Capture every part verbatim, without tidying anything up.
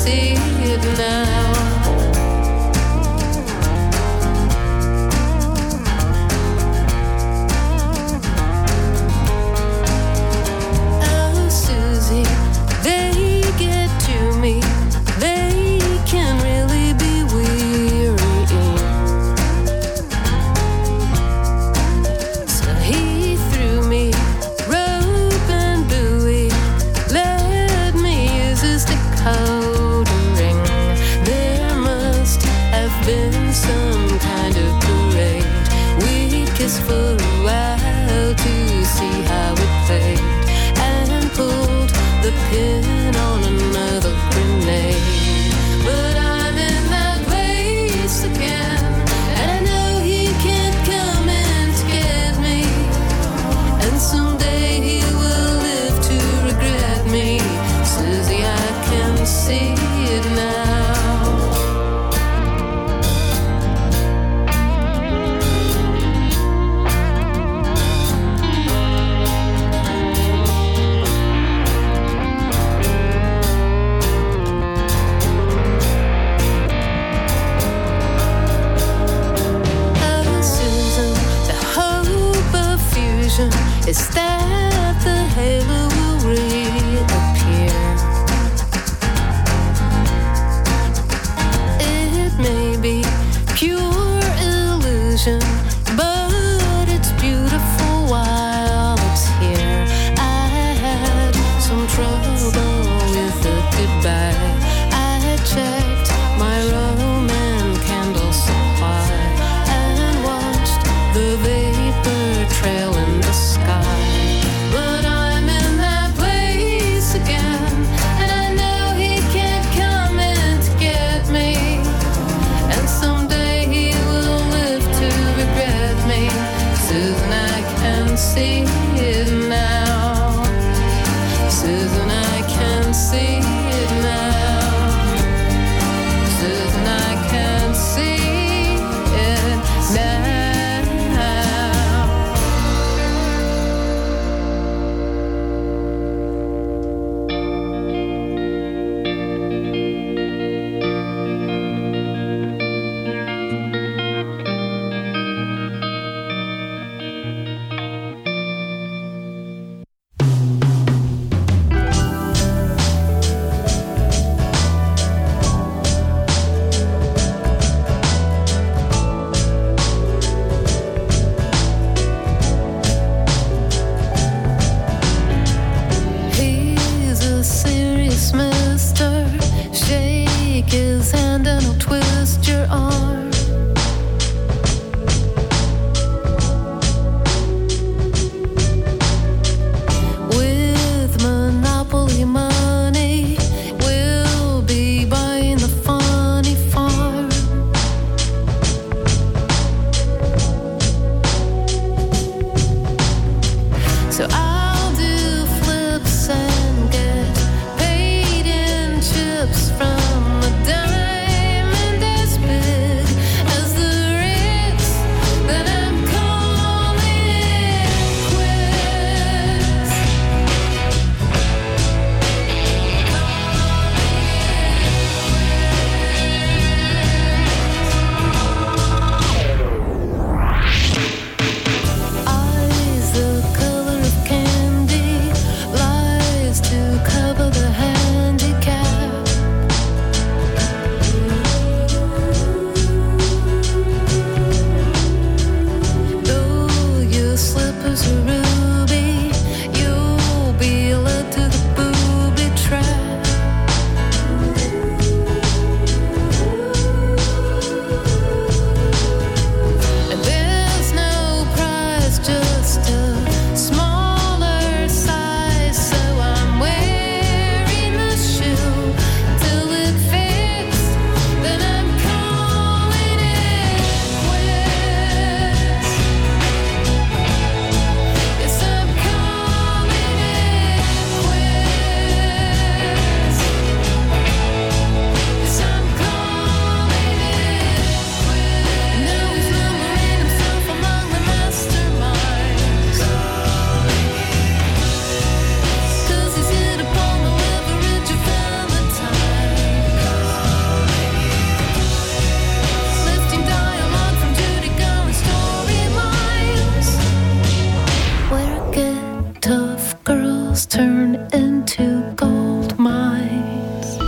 see it now. Oh, Susie, they get to me. They can really be weary. So he threw me rope and buoy, let me use his decoder ring. There must have been some kind of parade. We kissed for a while to see how it played, and pulled the pin on another grenade. But I'm in that place again, and I know he can't come in to get me. And someday he will live to regret me. Susie, I can see it now. Oh, Susan, the hope of fusion is that the halo will reappear. It may be pure illusion, but it's beautiful while it's here. I had some trouble with the goodbye. I checked my Roman candle supply and watched the vapor trail in the sky. But I'm in tough girls turn into gold mines.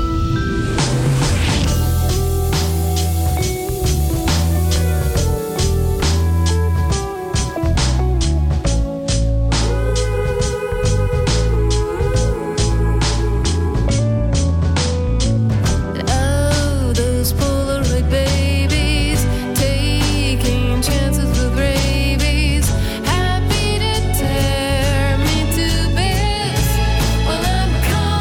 Oh, those Polaroid babies taking chances with rabies, happy to tear me to bits. Well, I'm calm.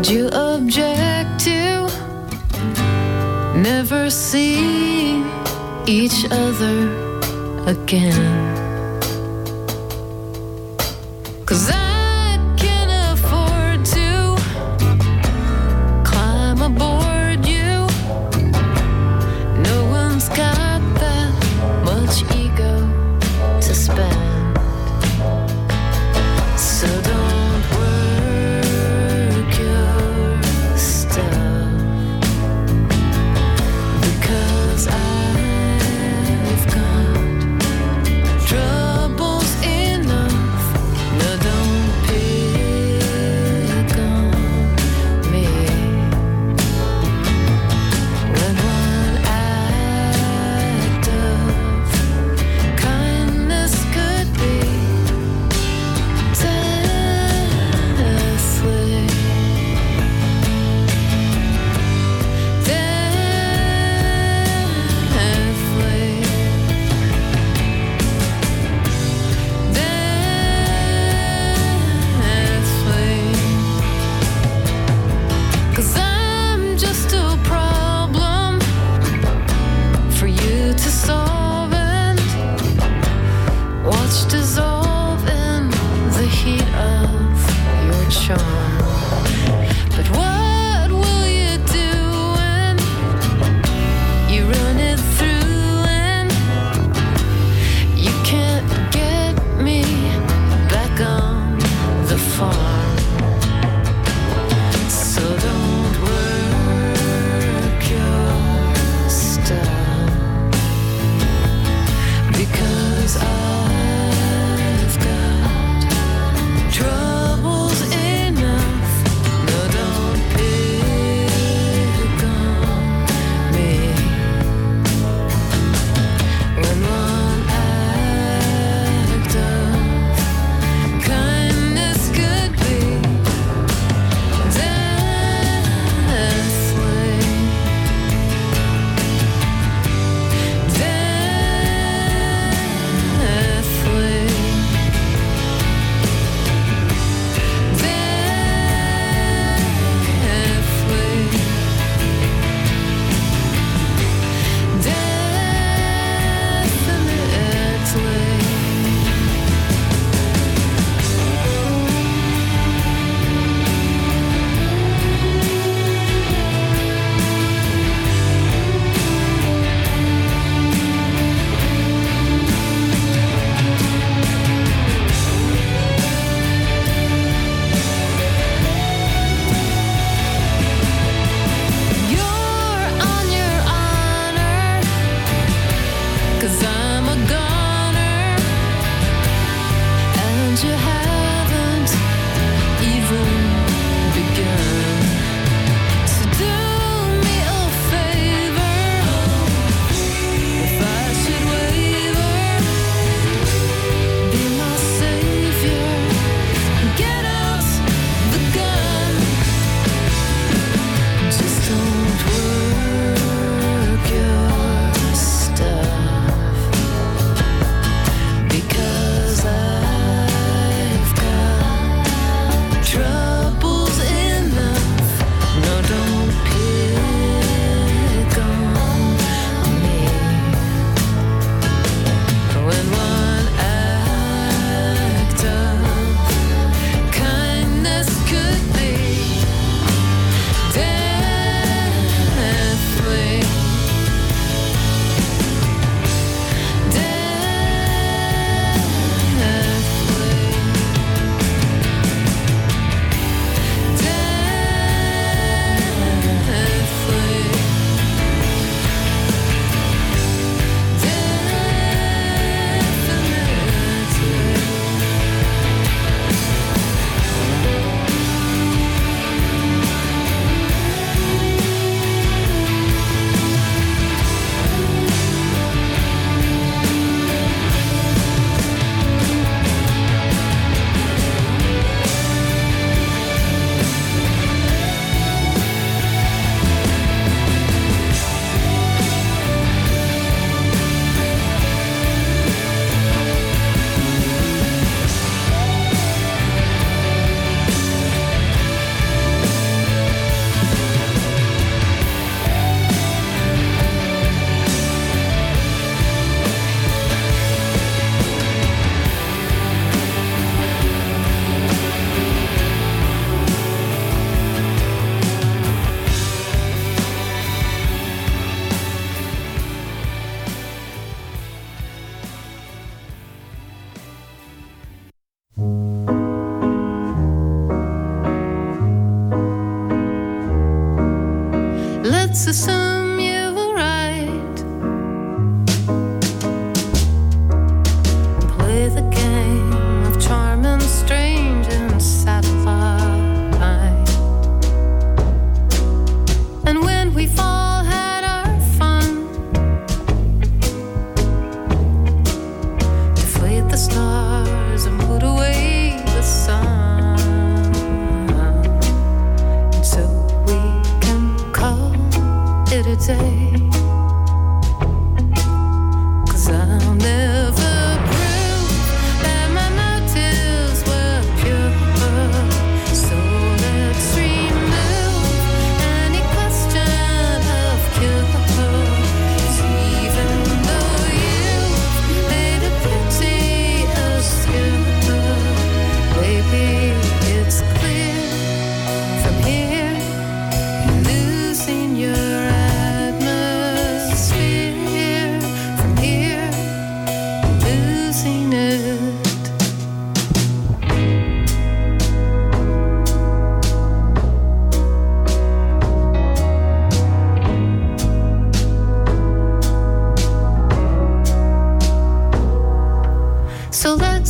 Would you object to never see each other again? 'Cause I can't afford to climb aboard you. No one's got that much ego to spend. So don't work your stuff, because I've got troubles enough. No, don't pick on me. When one act of kindness could be deathly. Deathly. Deathly. 'Cause I'm just a problem for you to solve and watch dissolve in the heat of your charm. But what will you do when you run it through and you can't get me back on the farm? So don't work your stuff.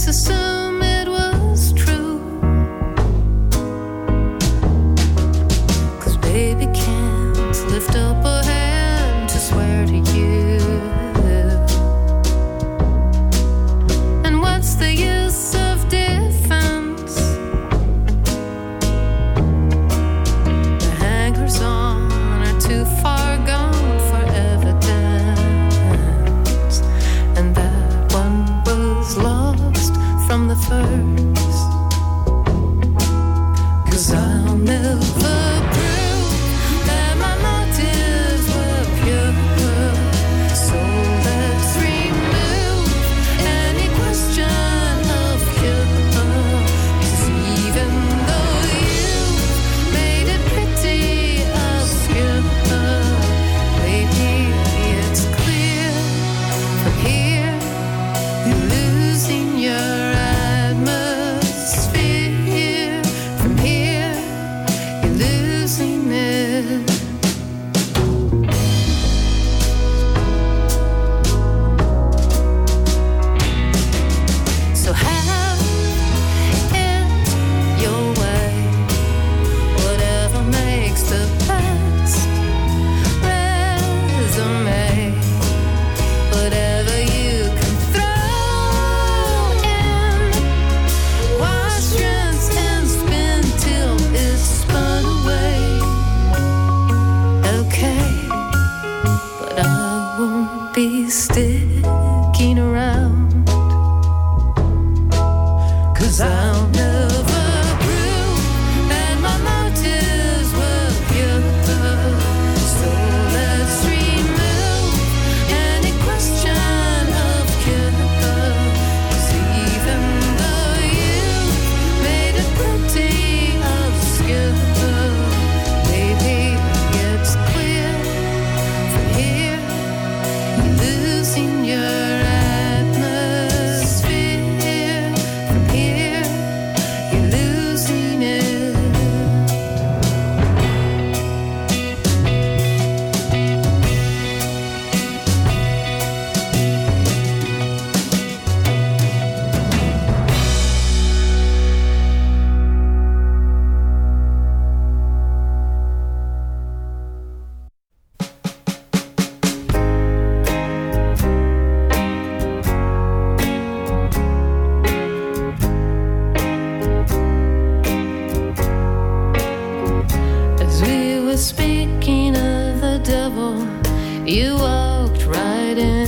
let's assume it was true. 'Cause baby can't lift up a hand to swear to you. And what's the use of defense? The hangers on are too far gone for evidence, and that one was lost from the first. 'Cause I'll never prove that my motives were pure. So let's remove any question of cure. 'Cause even though you made it pretty obscure, baby, it's clear from here you're losing your atmosphere. From here you're losing it. So have it your way, whatever makes the best resume, whatever you can throw in. Wash, rinse, and spin till it's spun away. Okay, but I won't be sticking around. 'Cause I'll never prove that my motives were pure. So let's remove any question of cure. 'Cause even though you made it pretty obscure, baby, it's clear from here you're losing your atmosphere. From here you're losing it. As we were speaking of the devil, you walked right in.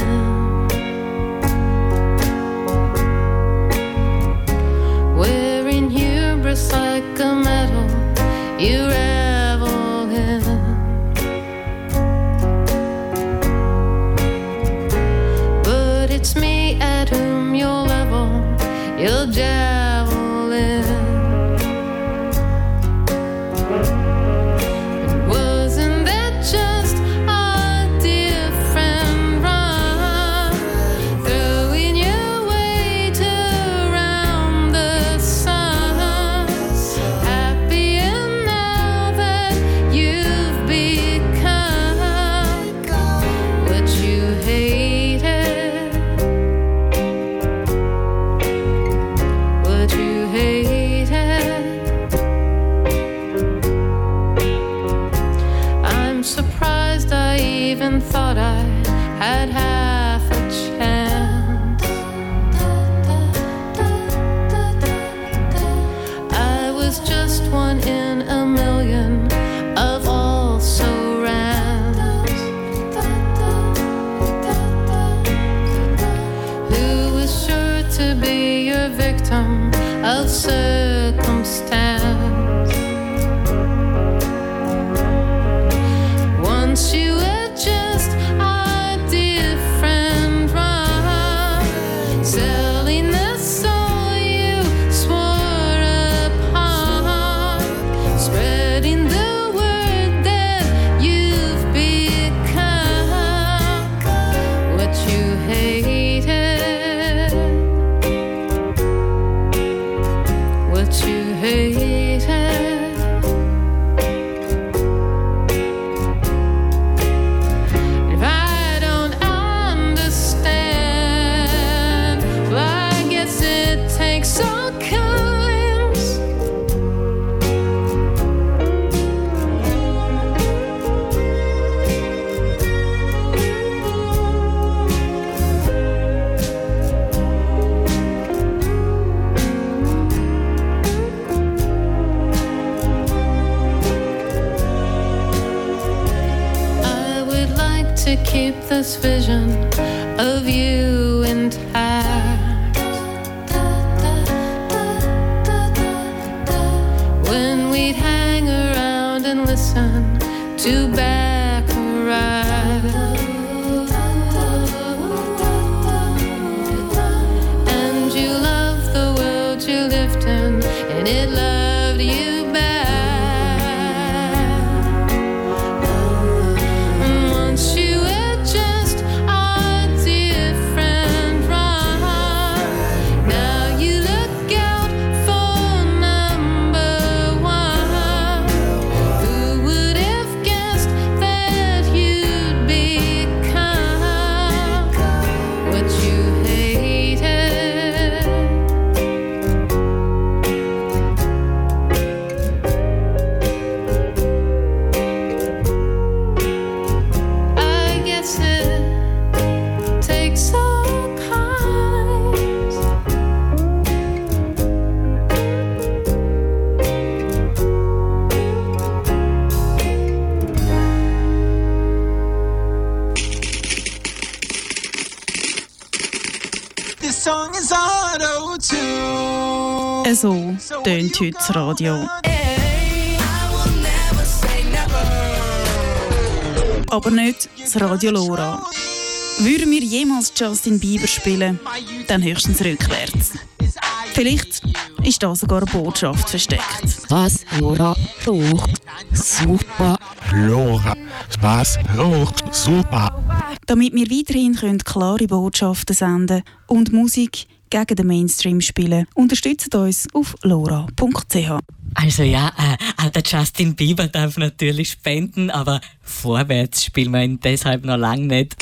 Wearing hubris like a medal, you revel in. But it's me at whom you'll level your javelin. Wasn't that just a different run? Throwing your weight around the sun. Happier now that you've become what you hated. What you hated. I'm surprised I even thought I had half a chance. I was just one in a million of also rans. Who was sure to be your victim of circumstance? Once you were just a different run, selling the soul you swore upon, spreading the word that you've become what you hated. What you hated. If I don't understand, well, I guess it's this vision of you intact. When we'd hang around and listen to Baccarat. And you loved the world you lived in, and it loved you back. And once you were just a different rhyme. Now you look out for number one. Who would have guessed that you'd become what you hated? I guess it takes all kinds. This song is auto-tune. So tönt heute das Radio. Aber nicht das Radio Lora. Würden wir jemals Justin Bieber spielen, dann höchstens rückwärts. Vielleicht ist da sogar eine Botschaft versteckt. Was Lora braucht, super. Lora, was hoch, super. Damit wir weiterhin können klare Botschaften senden und Musik gegen den Mainstream spielen, unterstützt uns auf lora punkt c h. Also ja, äh, auch der Justin Bieber darf natürlich spenden, aber vorwärts spielen wir ihn deshalb noch lange nicht.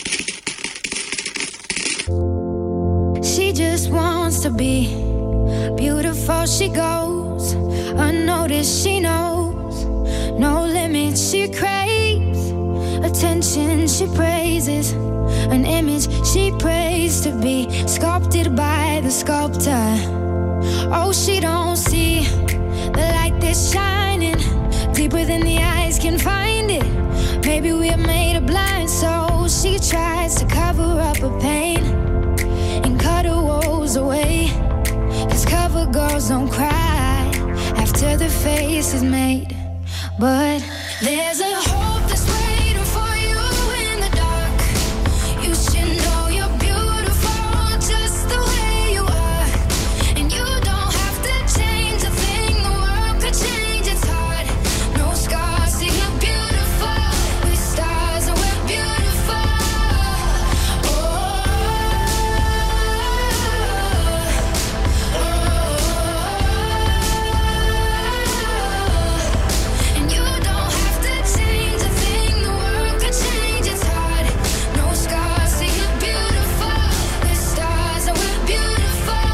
She just wants to be beautiful. She goes unnoticed. She knows no limits. She craves attention. She praises an image she prays to be sculpted by the sculptor. Oh, she don't see the light that's shining deeper than the eyes can find it. Maybe we're made of blind, so she tries to cover up her pain and cut her woes away. Cause cover girls don't cry after the face is made. But there's a hope that's waiting for you in the dark. You should know you're beautiful just the way you are. And you don't have to change a thing, the world could change its heart. No scars, see you're beautiful. We're stars and we're beautiful. Oh, and you don't have to change a thing, the world could change its heart. No scars, see you're beautiful. We're stars and we're beautiful.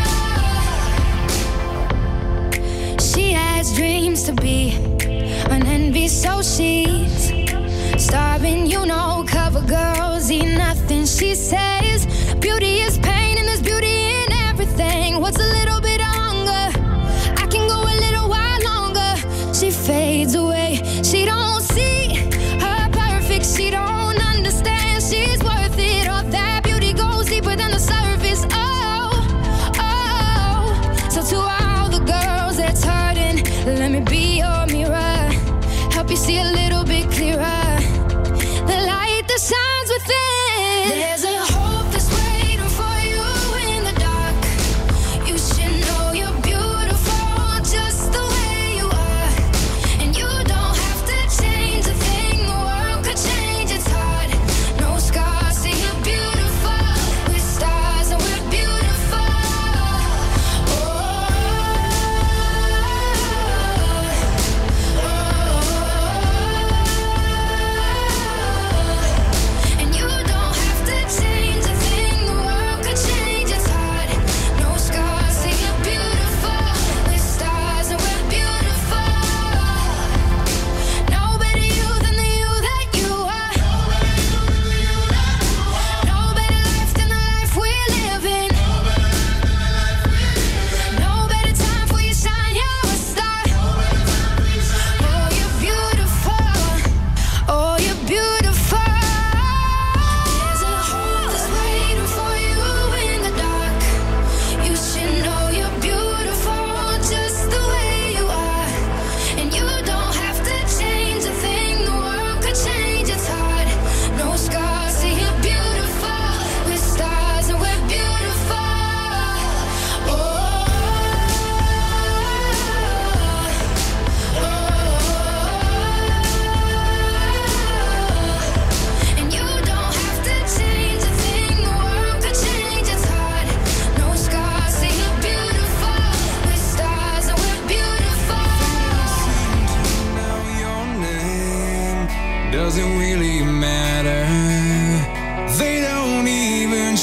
She has dreams to be an envy, so she's starving. You know, cover girls eat nothing. She says beauty is pain and there's beauty in everything. What's a little bit of hunger? I can go a little while longer. She fades away. She don't see her perfect. She don't understand she's worth it. All that beauty goes deeper than the surface. Oh, oh. So to all the girls that's hurting, let me be your mirror. Help you see a little bit clearer. The light that shines within. There's a hope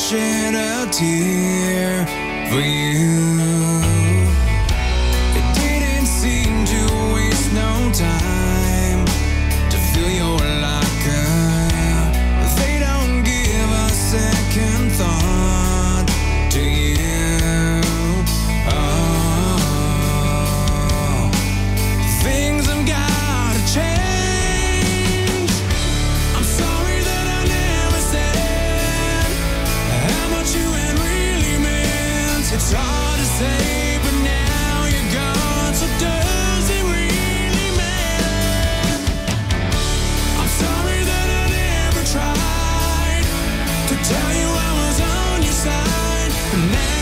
shed a tear for you. It didn't seem to waste no time to fill your locker. They don't give a second thought to you. Oh, things have gotta change. I'm sorry that I never said how much you had really meant. It's hard to say, but now you're gone, so does it really matter? I'm sorry that I never tried to tell you I was on your side, but now